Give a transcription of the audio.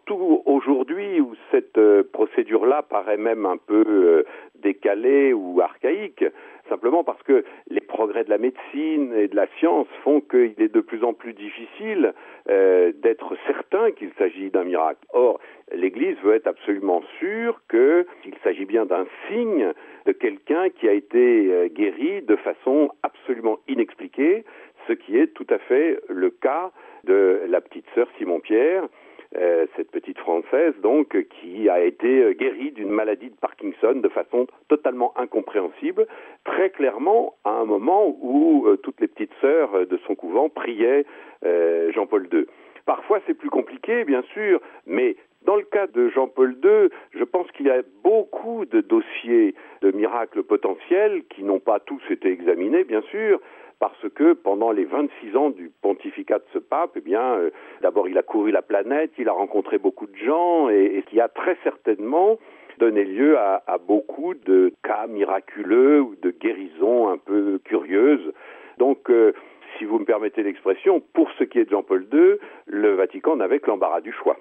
surtout aujourd'hui où cette procédure-là paraît même un peu décalée ou archaïque, simplement parce que les progrès de la médecine et de la science font qu'il est de plus en plus difficile d'être certain qu'il s'agit d'un miracle. Or, l'Église veut être absolument sûre qu'il s'agit bien d'un signe de quelqu'un qui a été guéri de façon absolument inexpliquée, ce qui est tout à fait le cas de la petite sœur Simon-Pierre, cette petite Française donc qui a été guérie d'une maladie de Parkinson de façon totalement incompréhensible, très clairement à un moment où toutes les petites sœurs de son couvent priaient Jean-Paul II. Parfois c'est plus compliqué bien sûr, mais dans le cas de Jean-Paul II, je pense qu'il y a beaucoup de dossiers de miracles potentiels qui n'ont pas tous été examinés bien sûr, parce que pendant les 26 ans du pontificat de ce pape, d'abord il a couru la planète, il a rencontré beaucoup de gens et qui a très certainement donné lieu à beaucoup de cas miraculeux ou de guérisons un peu curieuses. Donc, si vous me permettez l'expression, pour ce qui est de Jean-Paul II, le Vatican n'avait que l'embarras du choix.